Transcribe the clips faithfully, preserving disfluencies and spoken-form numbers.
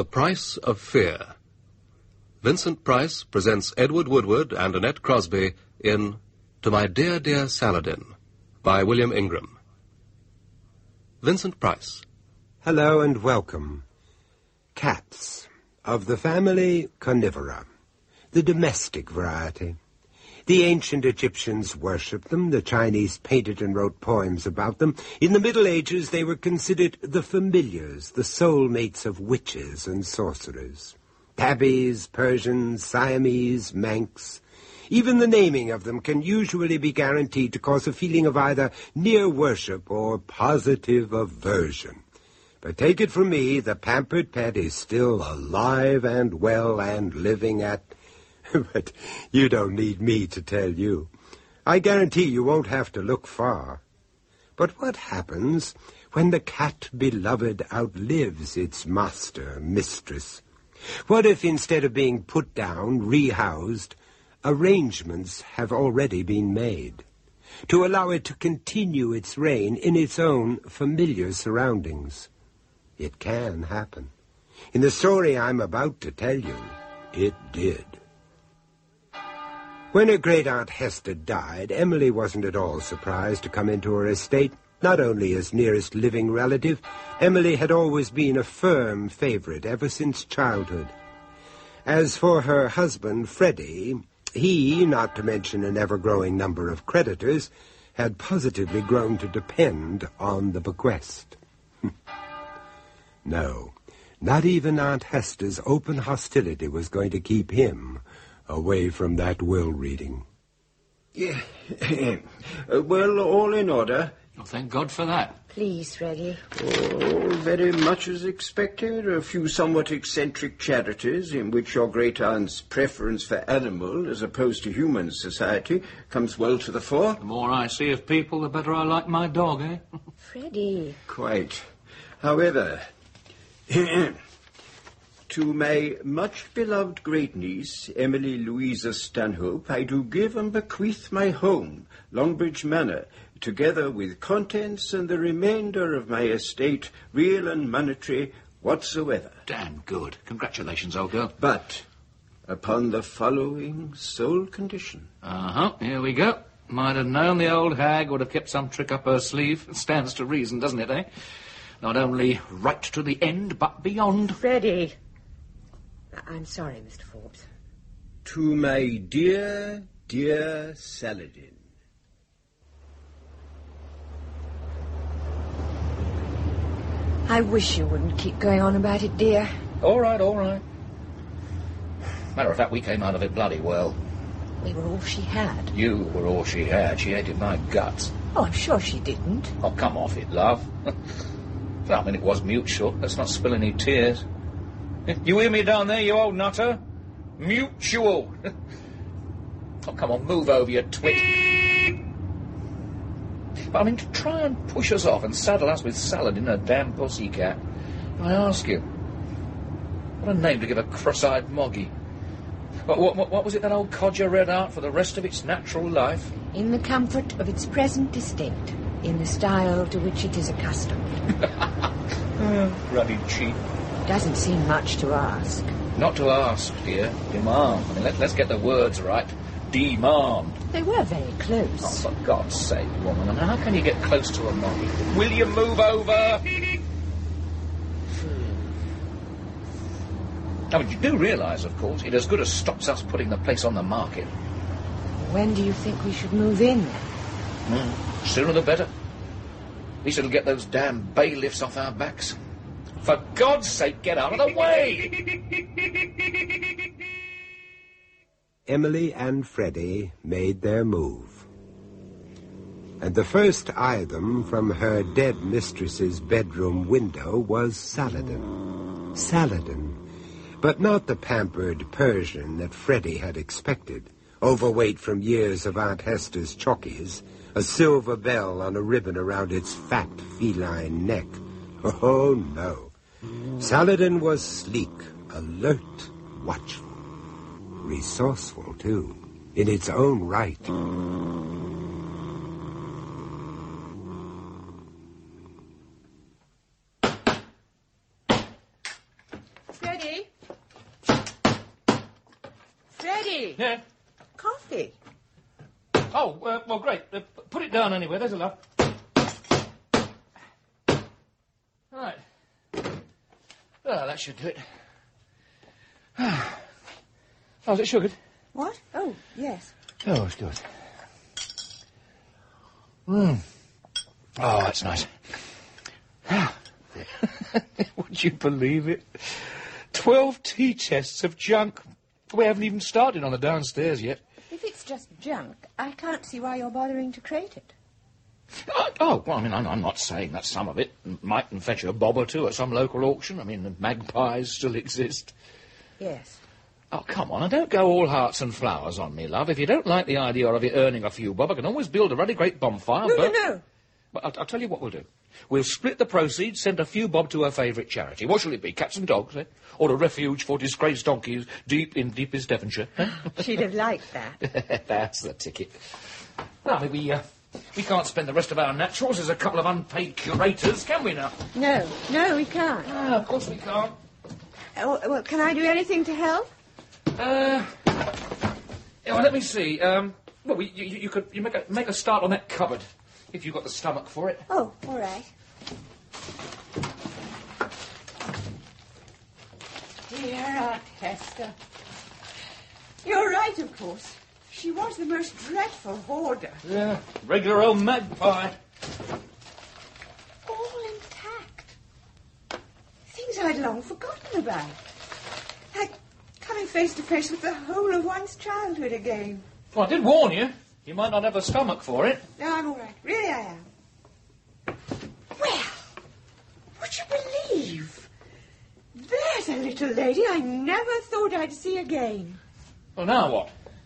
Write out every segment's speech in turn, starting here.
The Price of Fear. Vincent Price presents Edward Woodward and Annette Crosby in To My Dear, Dear Saladin by William Ingram. Vincent Price. Hello and welcome. Cats of the family Carnivora, the domestic variety. The ancient Egyptians worshipped them, the Chinese painted and wrote poems about them. In the Middle Ages they were considered the familiars, the soulmates of witches and sorcerers. Tabbies, Persians, Siamese, Manx. Even the naming of them can usually be guaranteed to cause a feeling of either near worship or positive aversion. But take it from me, the pampered pet is still alive and well and living at... But you don't need me to tell you. I guarantee you won't have to look far. But what happens when the cat beloved outlives its master, mistress? What if instead of being put down, rehoused, arrangements have already been made to allow it to continue its reign in its own familiar surroundings? It can happen. In the story I'm about to tell you, it did. When her great-aunt Hester died, Emily wasn't at all surprised to come into her estate. Not only as nearest living relative, Emily had always been a firm favorite ever since childhood. As for her husband, Freddie, he, not to mention an ever-growing number of creditors, had positively grown to depend on the bequest. No, not even Aunt Hester's open hostility was going to keep him away from that will reading. Yeah. Well, all in order. Oh, thank God for that. Please, Freddie. Oh, very much as expected. A few somewhat eccentric charities in which your great-aunt's preference for animal as opposed to human society comes well to the fore. The more I see of people, the better I like my dog, eh? Freddie. Quite. However... To my much-beloved great-niece, Emily Louisa Stanhope, I do give and bequeath my home, Longbridge Manor, together with contents and the remainder of my estate, real and monetary, whatsoever. Damn good. Congratulations, old girl. But upon the following sole condition. Uh-huh. Here we go. Might have known the old hag would have kept some trick up her sleeve. It stands to reason, doesn't it, eh? Not only right to the end, but beyond. Freddie. I'm sorry, Mister Forbes. To my dear, dear Saladin. I wish you wouldn't keep going on about it, dear. All right, all right. Matter of fact, we came out of it bloody well. We were all she had. You were all she had. She hated my guts. Oh, I'm sure she didn't. Oh, come off it, love. I mean, it was mutual. Let's not spill any tears. You hear me down there, you old nutter? Mutual. Oh, come on, move over, you twit. But I mean, to try and push us off and saddle us with Saladin, a damn pussycat. I ask you, what a name to give a cross-eyed moggy. What, what, what was it that old codger read out for the rest of its natural life? In the comfort of its present estate, in the style to which it is accustomed. Oh, ruddy cheek. Doesn't seem much to ask. Not to ask, dear. Demand. I mean, let, let's get the words right. Demand. They were very close. Oh, for God's sake, woman. I mean, how can you get close to a moggy? Will you move over? I mean, you do realise, of course, it as good as stops us putting the place on the market. When do you think we should move in, then? Mm, sooner the better. At least it'll get those damn bailiffs off our backs. For God's sake, get out of the way! Emily and Freddie made their move. And the first eye them from her dead mistress's bedroom window was Saladin. Saladin. But not the pampered Persian that Freddie had expected. Overweight from years of Aunt Hester's chockies, a silver bell on a ribbon around its fat feline neck. Oh, no. Saladin was sleek, alert, watchful, resourceful, too, in its own right. Freddie! Yeah? Coffee. Oh, uh, well, great. Uh, put it down anyway. There's a love. Right. Well, that should do it. Oh, is it sugared? What? Oh, yes. Oh, it's good. Mmm. Oh, that's nice. Would you believe it? Twelve tea chests of junk. We haven't even started on the downstairs yet. If it's just junk, I can't see why you're bothering to crate it. Oh, oh well, I mean, I'm, I'm not saying that some of it mightn't fetch a bob or two at some local auction. I mean, the magpies still exist. Yes. Oh, come on, and don't go all hearts and flowers on me, love. If you don't like the idea of it earning a few bob, I can always build a really great bonfire. No, but... no, no. But I'll, I'll tell you what we'll do. We'll split the proceeds, send a few bob to her favourite charity. What shall it be, cats and dogs, eh? Or a refuge for disgraced donkeys deep in deepest Devonshire? Eh? She'd have liked that. That's the ticket. Now, I mean, we, uh, we can't spend the rest of our naturals as a couple of unpaid curators, can we now? No, no, we can't. Ah, of course we can't. Oh, well, can I do anything to help? Uh, yeah, well, let me see. Um, well, we, you, you could you make a, make a start on that cupboard, if you've got the stomach for it. Oh, all right. Dear Aunt Hester. You're right, of course. She was the most dreadful hoarder. Yeah, regular old magpie. All intact. Things I'd long forgotten about. Like coming face to face with the whole of one's childhood again. Well, I did warn you. You might not have a stomach for it. No, I'm all right. Really, I am. Well, would you believe? There's a little lady I never thought I'd see again. Well, now what?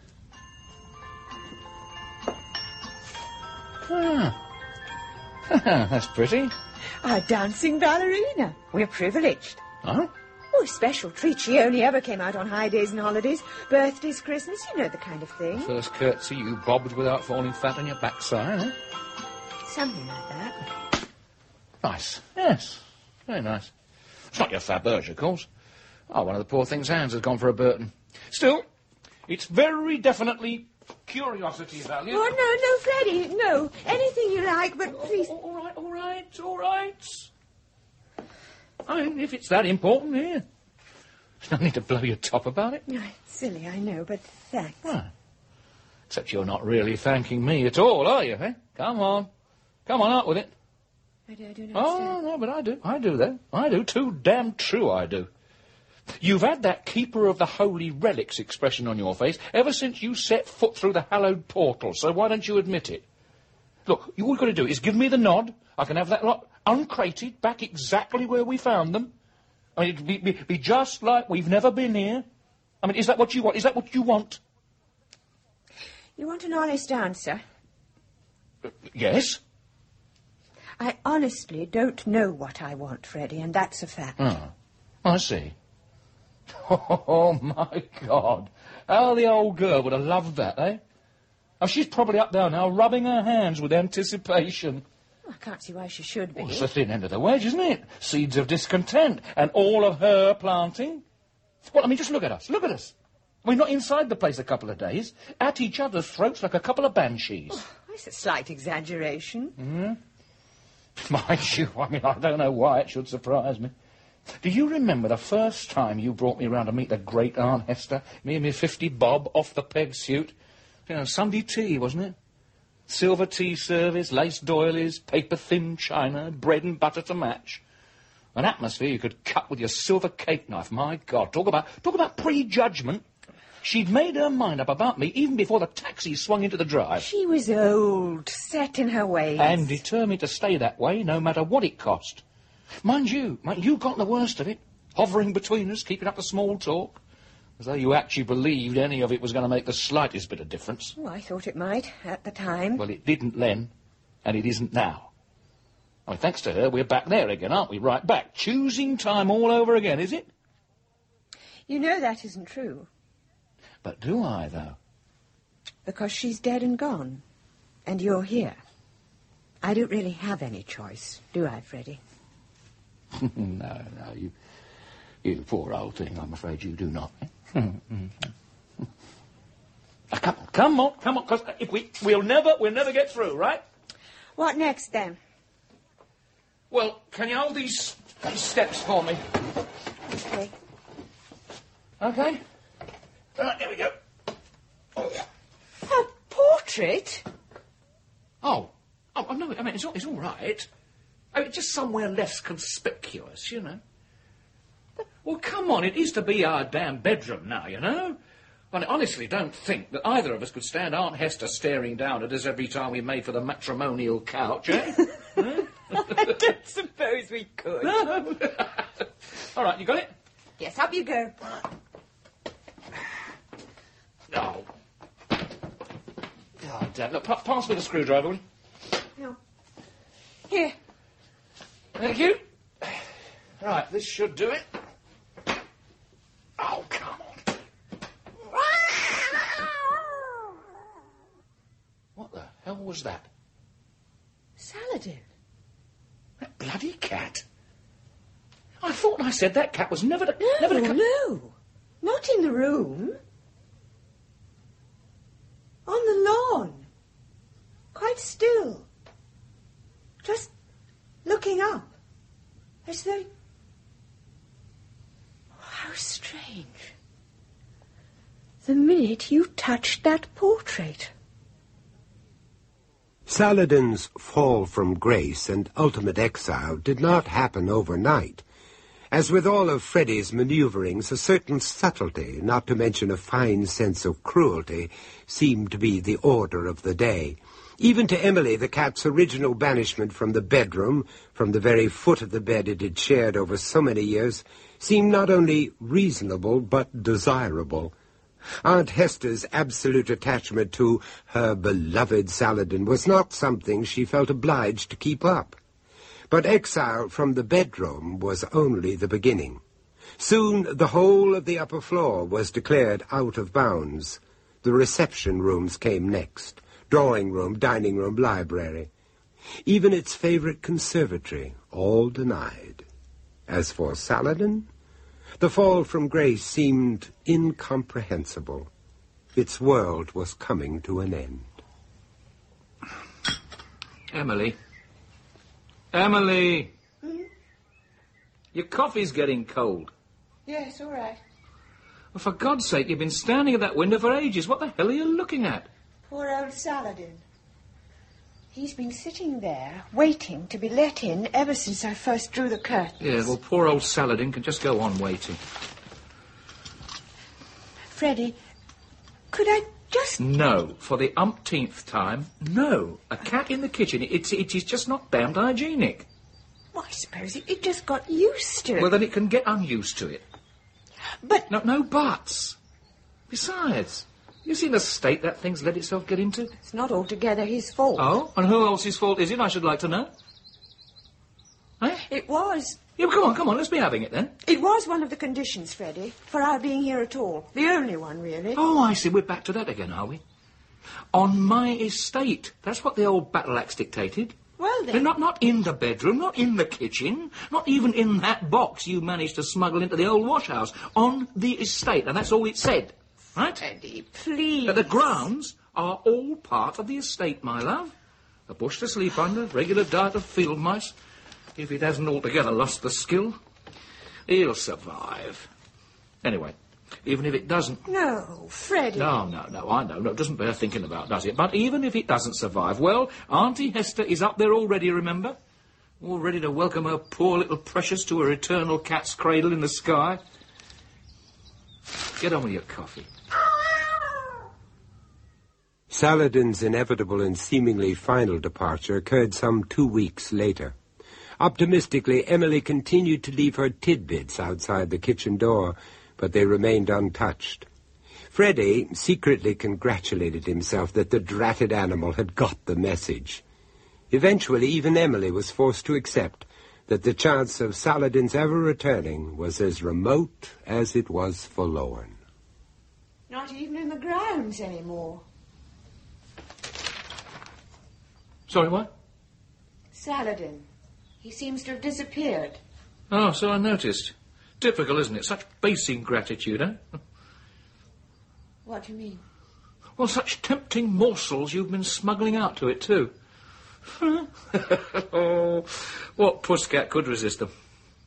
Ah. That's pretty. Our dancing ballerina. We're privileged. Huh? Oh, a special treat. She only ever came out on high days and holidays. Birthdays, Christmas, you know the kind of thing. First curtsy you bobbed without falling fat on your backside, eh? Something like that. Nice. Yes. Very nice. It's not your Faberge, of course. Oh, one of the poor thing's hands has gone for a Burton. Still, it's very definitely curiosity value. Oh, no, no, Freddie, no. Anything you like, but please... Oh, all right, all right, all right. I mean, if it's that important, here. There's no need to blow your top about it. No, it's silly, I know, but thanks. Well, except you're not really thanking me at all, are you, eh? Come on. Come on, out with it. I do, I do not Oh, understand. no, but I do. I do that. I do. Too damn true I do. You've had that keeper of the holy relics expression on your face ever since you set foot through the hallowed portal, so why don't you admit it? Look, all you've got to do is give me the nod. I can have that lot uncrated back exactly where we found them. I mean, it'd be, be, be just like we've never been here. I mean, is that what you want? Is that what you want? You want an honest answer? Uh, yes. I honestly don't know what I want, Freddie, and that's a fact. Oh, I see. Oh, my God. How the old girl would have loved that, eh? Oh, she's probably up there now, rubbing her hands with anticipation. I can't see why she should be. Well, it's the thin end of the wedge, isn't it? Seeds of discontent, and all of her planting. Well, I mean, just look at us, look at us. We're not inside the place a couple of days, at each other's throats like a couple of banshees. Oh, it's a slight exaggeration. Mm-hmm. Mind you, I mean, I don't know why it should surprise me. Do you remember the first time you brought me round to meet the great Aunt Hester? Me and me fifty bob off the peg suit. You know, Sunday tea, wasn't it? Silver tea service, lace doilies, paper-thin china, bread and butter to match. An atmosphere you could cut with your silver cake knife. My God, talk about talk about prejudgment. She'd made her mind up about me even before the taxi swung into the drive. She was old, set in her ways. And determined to stay that way, no matter what it cost. Mind you, mind you got the worst of it, hovering between us, keeping up the small talk, as though you actually believed any of it was going to make the slightest bit of difference. Oh, I thought it might, at the time. Well, it didn't then, and it isn't now. I mean, thanks to her, we're back there again, aren't we? Right back. Choosing time all over again, is it? You know that isn't true. But do I, though? Because she's dead and gone, and you're here. I don't really have any choice, do I, Freddie? No, no, you, you poor old thing, I'm afraid you do not. Come on, come on, because if we, we'll never, we'll never get through, right? What next, then? Well, can you hold these, these steps for me? Okay. Okay. Right, here we go. Oh, yeah. A portrait? Oh. Oh, no, I mean, it's all, it's all right. I mean, just somewhere less conspicuous, you know. Well, come on, it is to be our damn bedroom now, you know. I honestly don't think that either of us could stand Aunt Hester staring down at us every time we made for the matrimonial couch, eh? I don't suppose we could. No. All right, you got it? Yes, up you go. Oh. Oh, Dad, look, pa- pass me the screwdriver, will you? No. Here. Thank you. Right, this should do it. Oh, come on. What the hell was that? Saladin. That bloody cat. I thought I said that cat was never to... No, never to come... no. Not in the room. On the lawn. Quite still. Just looking up. As though... How strange. The minute you touched that portrait. Saladin's fall from grace and ultimate exile did not happen overnight. As with all of Freddy's maneuverings, a certain subtlety, not to mention a fine sense of cruelty, seemed to be the order of the day. Even to Emily, the cat's original banishment from the bedroom, from the very foot of the bed it had shared over so many years, seemed not only reasonable, but desirable. Aunt Hester's absolute attachment to her beloved Saladin was not something she felt obliged to keep up. But exile from the bedroom was only the beginning. Soon the whole of the upper floor was declared out of bounds. The reception rooms came next. Drawing room, dining room, library. Even its favorite conservatory, all denied. As for Saladin, the fall from grace seemed incomprehensible. Its world was coming to an end. Emily. Emily! Hmm? Your coffee's getting cold. Yes, all right. Well, for God's sake, you've been standing at that window for ages. What the hell are you looking at? Poor old Saladin. He's been sitting there, waiting to be let in ever since I first drew the curtains. Yeah, well, poor old Saladin can just go on waiting. Freddie, could I just... No, for the umpteenth time, no. A cat in the kitchen, it, it is just not damned hygienic. Well, I suppose it, it just got used to it. Well, then it can get unused to it. But... No, no buts. Besides... You see the state that thing's let itself get into? It's not altogether his fault. Oh? And who else's fault is it, I should like to know? Eh? It was. Yeah, come on, come on, let's be having it then. It was one of the conditions, Freddie, for our being here at all. The only one, really. Oh, I see, we're back to that again, are we? On my estate. That's what the old battle axe dictated. Well, then... They're not, not in the bedroom, not in the kitchen, not even in that box you managed to smuggle into the old wash house. On the estate, and that's all it said. Right? Freddie, please. Uh, the grounds are all part of the estate, my love. A bush to sleep under, regular diet of field mice. If it hasn't altogether lost the skill, he'll survive. Anyway, even if it doesn't... No, Freddie. No, no, no, I know. No, it doesn't bear thinking about, does it? But even if it doesn't survive, well, Auntie Hester is up there already, remember? All ready to welcome her poor little precious to her eternal cat's cradle in the sky. Get on with your coffee. Saladin's inevitable and seemingly final departure occurred some two weeks later. Optimistically, Emily continued to leave her tidbits outside the kitchen door, but they remained untouched. Freddie secretly congratulated himself that the dratted animal had got the message. Eventually, even Emily was forced to accept that the chance of Saladin's ever returning was as remote as it was forlorn. Not even in the grounds anymore. Sorry, what? Saladin. He seems to have disappeared. Oh, so I noticed. Typical, isn't it? Such base ingratitude, eh? What do you mean? Well, such tempting morsels you've been smuggling out to it, too. Oh, what pusscat could resist them?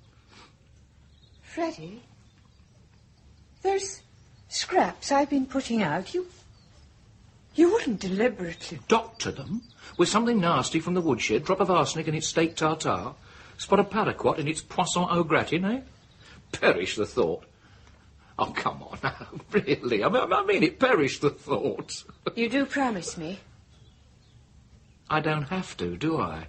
Freddie, those scraps I've been putting out, you... You wouldn't deliberately... Doctor them with something nasty from the woodshed, drop of arsenic in its steak tartare, spot of paraquat in its poisson au gratin, eh? Perish the thought. Oh, come on, really? I mean, I mean it, perish the thought. You do promise me? I don't have to, do I?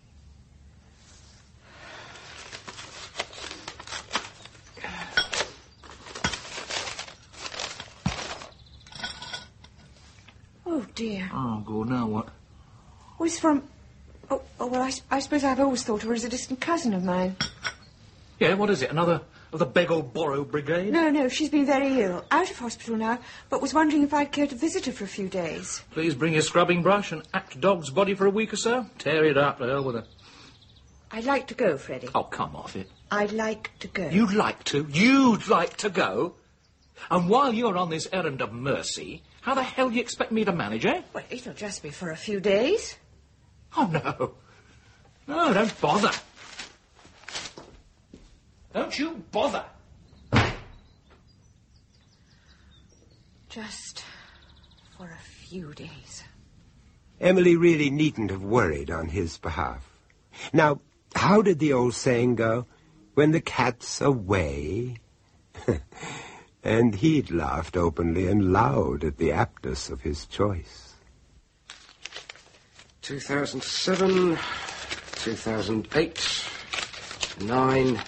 Oh, dear. Oh, God, now what? Oh, it's from... Oh, oh well, I, I suppose I've always thought her as a distant cousin of mine. Yeah, what is it? Another of the beg or borrow brigade? No, no, she's been very ill. Out of hospital now, but was wondering if I'd care to visit her for a few days. Please bring your scrubbing brush and act dog's body for a week or so. Tear it up, to hell with her. I'd like to go, Freddie. Oh, come off it. I'd like to go. You'd like to? You'd like to go? And while you're on this errand of mercy, how the hell do you expect me to manage, eh? Well, it'll just be for a few days. Oh, no. No, don't bother. Don't you bother. Just for a few days. Emily really needn't have worried on his behalf. Now, how did the old saying go? When the cat's away... And he'd laughed openly and loud at the aptness of his choice. two thousand seven, two thousand eight, nine,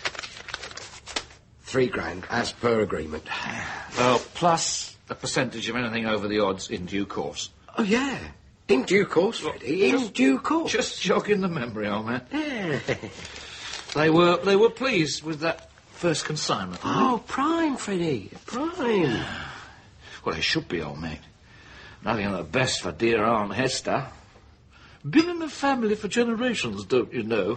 three grand, as per agreement. Well, plus a percentage of anything over the odds in due course. Oh, yeah. In due course, Freddie, in Just- due course. Just jogging the memory, old man. Yeah. They were, they were pleased with that first consignment. Oh, prime, Freddie, prime. Well, they should be, old mate. Nothing of the best for dear Aunt Hester. Been in the family for generations, don't you know?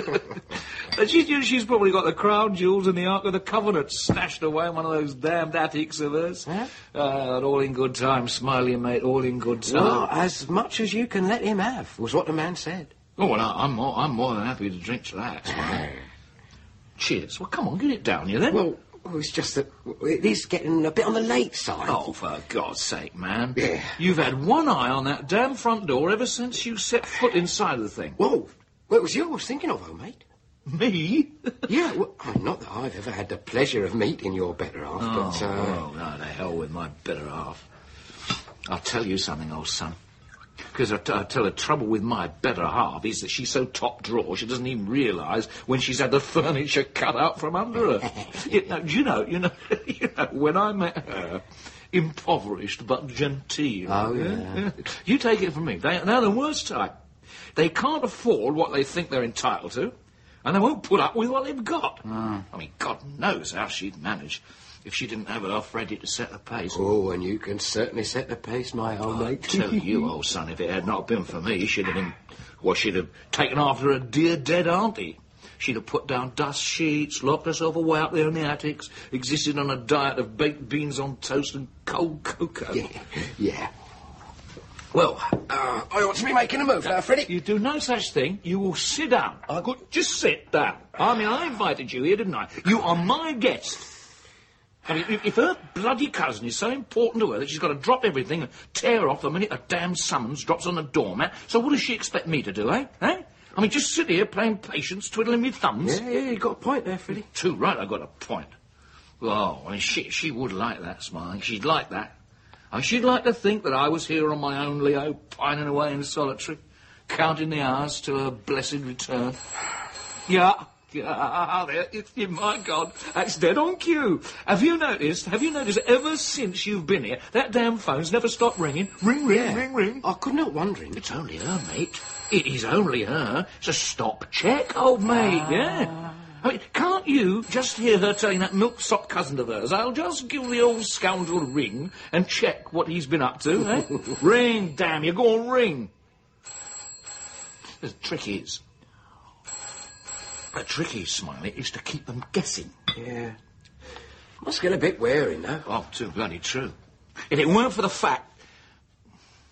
And she, she's probably got the crown jewels and the Ark of the Covenant stashed away in one of those damned attics of hers. Huh? Uh, all in good time, Smiley, mate, all in good time. Well, as much as you can let him have, was what the man said. Oh, well, I, I'm, more, I'm more than happy to drink to that, Smiley. Cheers. Well, come on, get it down, you then. Well, well, it's just that it is getting a bit on the late side. Oh, for God's sake, man. Yeah. You've had one eye on that damn front door ever since you set foot inside the thing. Whoa, well, it was you I was thinking of, old mate. Me? Yeah, well, I mean, not that I've ever had the pleasure of meeting your better half, Oh, but, uh... oh, no, the hell with my better half. I'll tell you something, old son. Because I, t- I tell the trouble with my better half is that she's so top drawer she doesn't even realise when she's had the furniture cut out from under her. you know, you know, you know, you know, when I met her, impoverished but genteel. Oh, yeah. You take it from me, they, they're the worst type. They can't afford what they think they're entitled to, and they won't put up with what they've got. Mm. I mean, God knows how she'd manage if she didn't have enough ready to set the pace. Oh, and you can certainly set the pace, my old I mate. tell you, old son, if it had not been for me, she'd have been... Well, she'd have taken after her dear dead auntie. She'd have put down dust sheets, locked herself away up there in the attics, existed on a diet of baked beans on toast and cold cocoa. Yeah, yeah. Well, uh, I ought to be making a move now, Freddie. You do no such thing. You will sit down. I could just sit down. I mean, I invited you here, didn't I? You are my guest. I mean, if, if her bloody cousin is so important to her that she's got to drop everything and tear off the minute a damn summons drops on the doormat, so what does she expect me to do, eh? Eh? I mean, just sit here playing patience, twiddling me thumbs? Yeah, yeah, you got a point there, Freddie. Too right, I got a point. Oh, I mean, she, she would like that, Smiley. She'd like that. I mean, she'd like to think that I was here on my own, Leo, pining away in solitary, counting the hours to her blessed return. Yeah. Ah, there, it's, my God, that's dead on cue. Have you noticed, have you noticed, ever since you've been here, that damn phone's never stopped ringing? Ring, ring, Yeah. ring, ring. I couldn't help wondering. It's only her, mate. It is only her. It's a stop check, old mate, yeah. I mean, can't you just hear her telling that milksop cousin of hers, I'll just give the old scoundrel a ring and check what he's been up to, eh? Ring, damn you, go on, ring. The trick is... The trick is, Smiley, is to keep them guessing. Yeah. Must get a bit wearing, though. Oh, too bloody true. If it weren't for the fact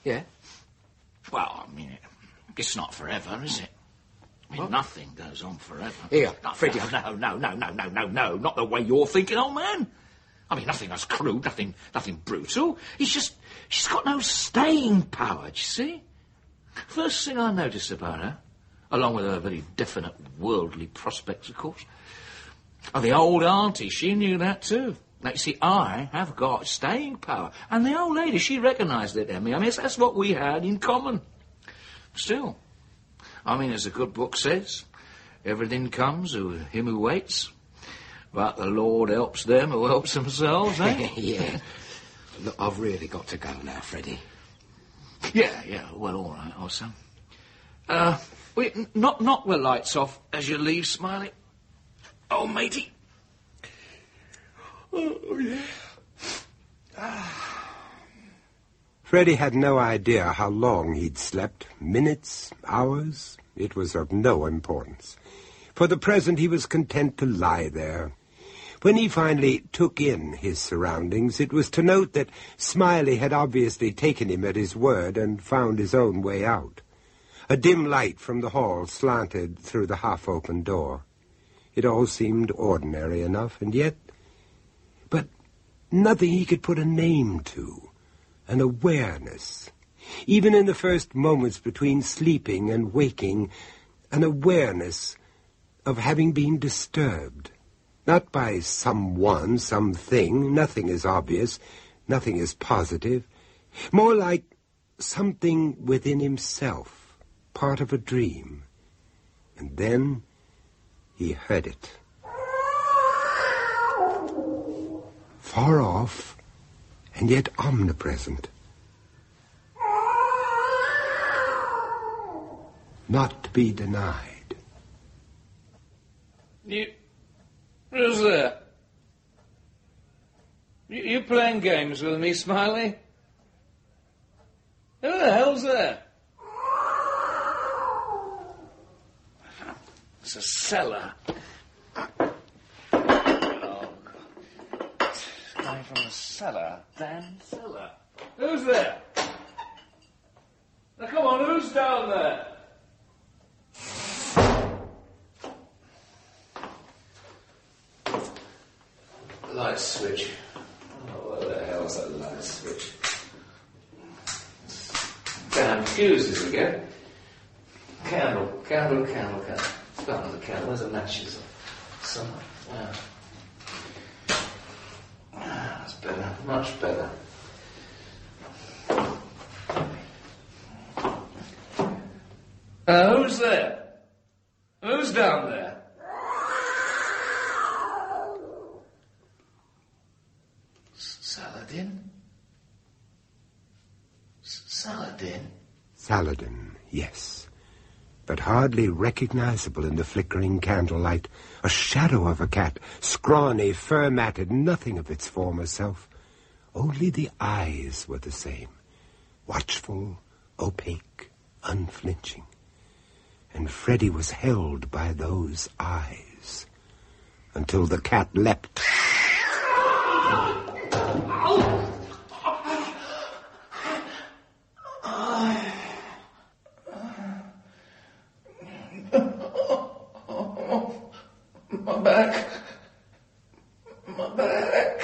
Yeah? Well, I mean, it, it's not forever, is it? I mean, what? Nothing goes on forever. Here, no, Freddie. No, no, no, no, no, no, no, not the way you're thinking, old man. I mean, nothing that's crude, nothing, nothing brutal. It's just, she's got no staying power, do you see? First thing I noticed about her, along with her very definite worldly prospects, of course, oh, the old auntie, she knew that too. Now, you see, I have got staying power. And the old lady, she recognised it, Emmy. I mean, that's what we had in common. Still, I mean, as the good book says, everything comes to him who waits, but the Lord helps them who helps themselves, eh? Yeah. Look, I've really got to go now, Freddie. Yeah, yeah, well, all right, old son. Uh, wait, knock, knock the lights off as you leave, Smiley. Oh, matey. Oh, yeah. Ah. Freddie had no idea how long he'd slept. Minutes, hours, it was of no importance. For the present, he was content to lie there. When he finally took in his surroundings, it was to note that Smiley had obviously taken him at his word and found his own way out. A dim light from the hall slanted through the half-open door. It all seemed ordinary enough, and yet... But nothing he could put a name to, an awareness. Even in the first moments between sleeping and waking, an awareness of having been disturbed. Not by someone, something, nothing is obvious, nothing is positive. More like something within himself, part of a dream. And then he heard it. Far off, and yet omnipresent. Not to be denied. You... Who's there? You, you playing games with me, Smiley? Who the hell's there? It's a cellar. Oh, God. It's coming from the cellar. Damn cellar. Who's there? Now, come on, who's down there? Light switch. Oh, what the hell's that light switch? Damn fuses again. Candle, candle, candle, candle. Start with the candle. Where's the matches? Somewhere. Yeah. Ah, that's better. Much better. Uh, who's there? Who's down there? Saladin? Saladin? Saladin, yes. But hardly recognizable in the flickering candlelight. A shadow of a cat, scrawny, fur-matted, nothing of its former self. Only the eyes were the same. Watchful, opaque, unflinching. And Freddie was held by those eyes. Until the cat leapt. My back. My back.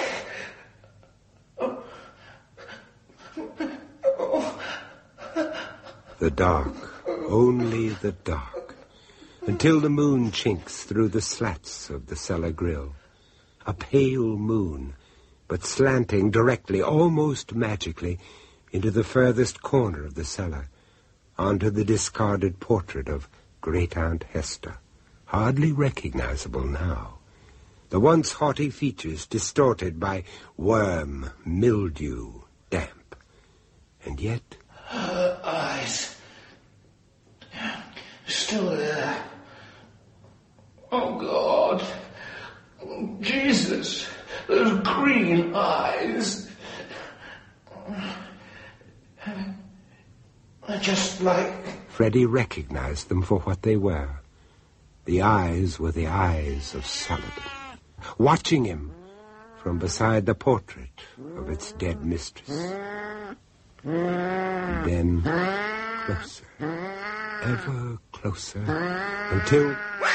The dark, only the dark, until the moon chinks through the slats of the cellar grill. A pale moon, but slanting directly, almost magically, into the furthest corner of the cellar, onto the discarded portrait of Great-Aunt Hester, hardly recognizable now. The once haughty features distorted by worm, mildew, damp. And yet... Her eyes... still there. Oh, God. Oh, Jesus. Those green eyes. They're just like... Freddie recognized them for what they were. The eyes were the eyes of Saladin, watching him from beside the portrait of its dead mistress. Then closer, ever closer, until...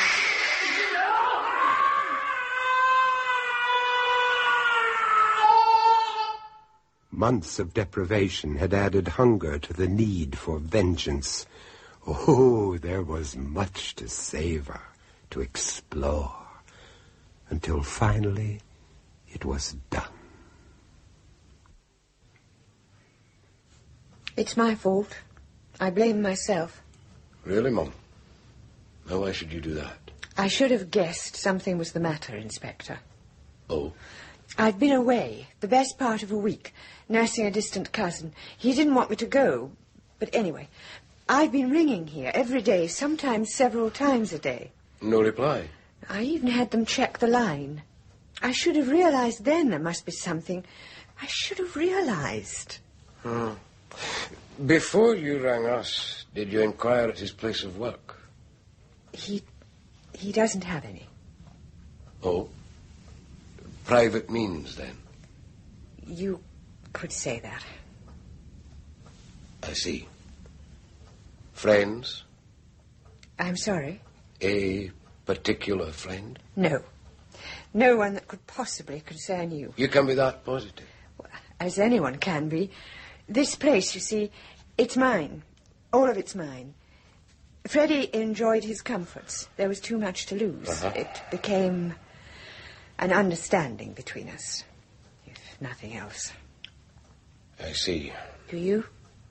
Months of deprivation had added hunger to the need for vengeance. Oh, there was much to savor, to explore, until finally it was done. It's my fault. I blame myself. Really, Mum? Now, why should you do that? I should have guessed something was the matter, Inspector. Oh? I'd been away, the best part of a week, nursing a distant cousin. He didn't want me to go. But anyway, I'd been ringing here every day, sometimes several times a day. No reply? I even had them check the line. I should have realized then there must be something. I should have realized. Hmm. Before you rang us, did you inquire at his place of work? He... he doesn't have any. Oh? Private means, then? You could say that. I see. Friends? I'm sorry? A particular friend? No. No one that could possibly concern you. You can be that positive? Well, as anyone can be. This place, you see, it's mine. All of it's mine. Freddie enjoyed his comforts. There was too much to lose. Uh-huh. It became an understanding between us, if nothing else. I see. Do you?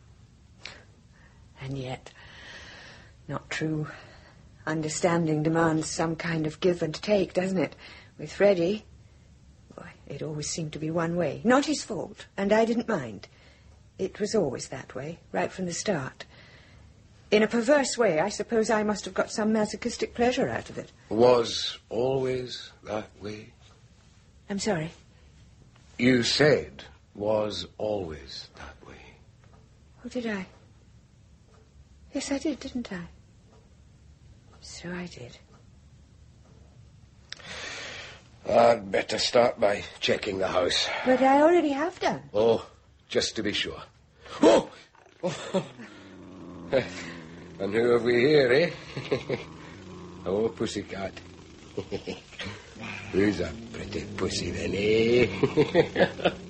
And yet, not true. Understanding demands some kind of give and take, doesn't it? With Freddie, boy, it always seemed to be one way. Not his fault, and I didn't mind. It was always that way, right from the start. In a perverse way, I suppose I must have got some masochistic pleasure out of it. Was always that way? I'm sorry. You said was always that way. Oh, did I? Yes, I did, didn't I? So I did. I'd better start by checking the house. But I already have done. Oh, just to be sure. Oh! Oh. And who have we here, eh? Oh, pussycat. Who's a pretty pussy then, eh?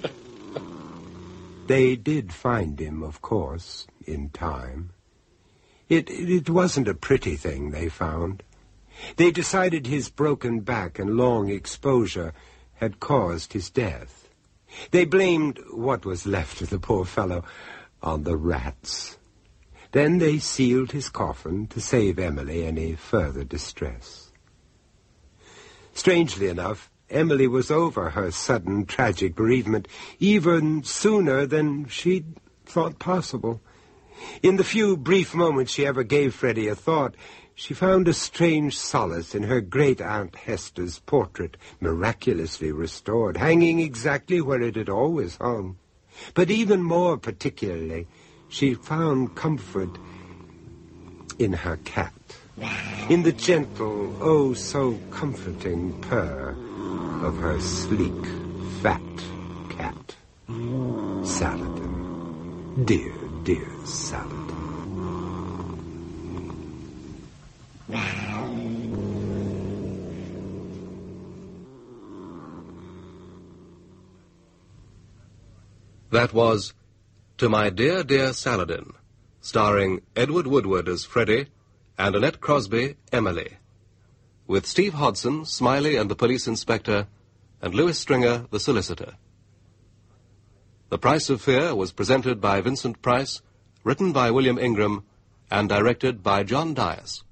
They did find him, of course, in time. It, it wasn't a pretty thing they found. They decided his broken back and long exposure had caused his death. They blamed what was left of the poor fellow on the rats. Then they sealed his coffin to save Emily any further distress. Strangely enough, Emily was over her sudden tragic bereavement even sooner than she'd thought possible. In the few brief moments she ever gave Freddie a thought, she found a strange solace in her great-aunt Hester's portrait, miraculously restored, hanging exactly where it had always hung. But even more particularly, she found comfort in her cat, in the gentle, oh, so comforting purr of her sleek, fat cat, Saladin. Dear, dear Saladin. That was To My Dear, Dear Saladin, starring Edward Woodward as Freddie and Annette Crosby, Emily, with Steve Hodson, Smiley and the police inspector, and Louis Stringer, the solicitor. The Price of Fear was presented by Vincent Price, written by William Ingram, and directed by John Dias.